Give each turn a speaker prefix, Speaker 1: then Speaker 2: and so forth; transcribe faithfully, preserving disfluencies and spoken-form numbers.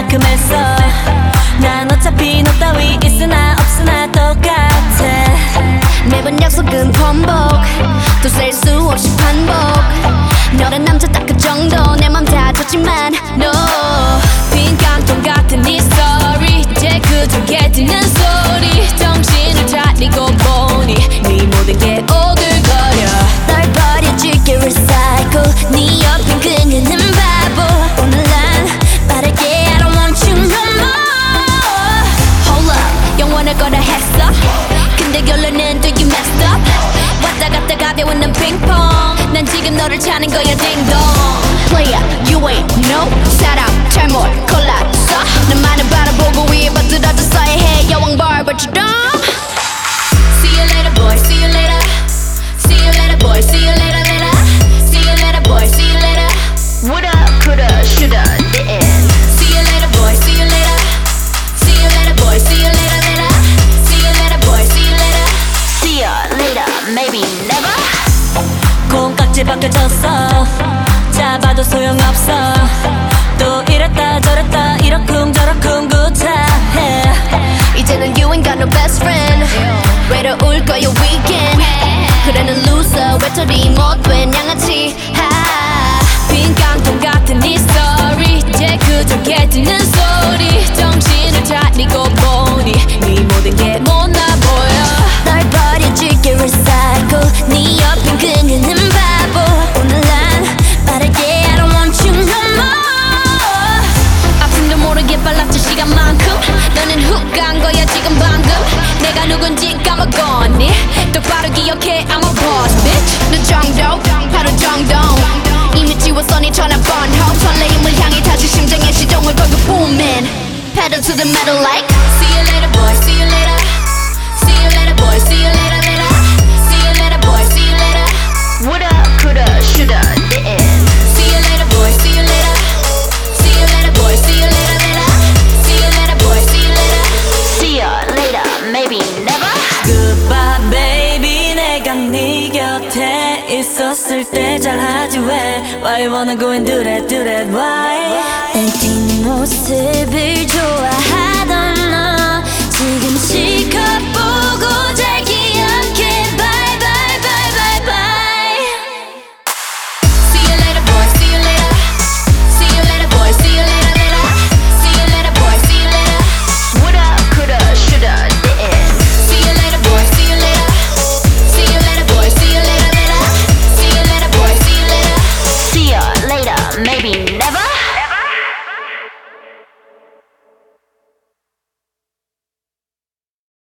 Speaker 1: 만큼했어. 난 어차피 너 따위 있으나 없으나 똑같아.
Speaker 2: 매번 약속은 번복 또 셀 수 없이 반복. 너란 남자 딱 그 정도 내 맘 다 줬지만 no.
Speaker 1: 빈 깡통 같은 네 story 이제 그저께 듣는 소리. 정신을 차리고 보니 네 모든 게 오글거려.
Speaker 2: 널 버려줄게 recycle. 네 옆엔 그녀는 바보. 오늘 난 빠르게 I don't want you no more.
Speaker 1: Hold up 영원할 거라 했어. 근데 결론은 do you messed up. 왔다 갔다 가벼운 난 핑퐁. 난 지금 너를 찾는 거야 딩동.
Speaker 2: Player you ain't no 사람 잘못 골랐어. 나만을 바라보고 위에 받들어졌어야 해 여왕 벌벌처럼.
Speaker 1: See you later boy see you later. See you later boy see you later later. See you later boy see you later.
Speaker 2: Woulda coulda shoulda didn't.
Speaker 1: See you later boy see you later. See you later boy see you later later. See you later boy see you later.
Speaker 2: See ya later maybe never.
Speaker 1: 콩깍지 벗겨졌어. 잡아도 소용없어. 또 이랬다 저랬다 이러쿵저러쿵 구차해.
Speaker 2: 이제는 you ain't got no best friend. 외로울 거야 weekend. 그래 넌 loser 외톨이 못된 양아치.
Speaker 1: 빈 깡통 같은 네 story 이제 그저께 듣는 소리. 정신을 차리고 보니 네 모든 게 못나 보여.
Speaker 2: 널 버려줄게 recycle. 네 옆엔 그녀는 바보. 오늘 난 빠르게 I don't want you no more.
Speaker 1: 아픔도 모르게 빨랐지 시간만큼. 너는 훅 간 거야 지금 방금. 내가 누군지 까먹었니. 똑바로 기억해 I'm a boss bitch.
Speaker 2: 너 정도 바로 정도. 이미 지웠어 네 전화 번호. 설레임을 향해 다시 심장의 시동을 걸고 booming. Pedal to the metal like.
Speaker 1: See you later boy see you later. See you later boy see you later later. See you later boy see you later.
Speaker 2: Woulda coulda shoulda didn't.
Speaker 1: See you later boy see you later. See you later boy see you later later. See you later boy see you later.
Speaker 2: See ya later maybe never.
Speaker 1: Goodbye baby 내가 네 곁에 있었을 때 잘하지 왜. Why you wanna go and do that do that why.
Speaker 2: 내 뒷모습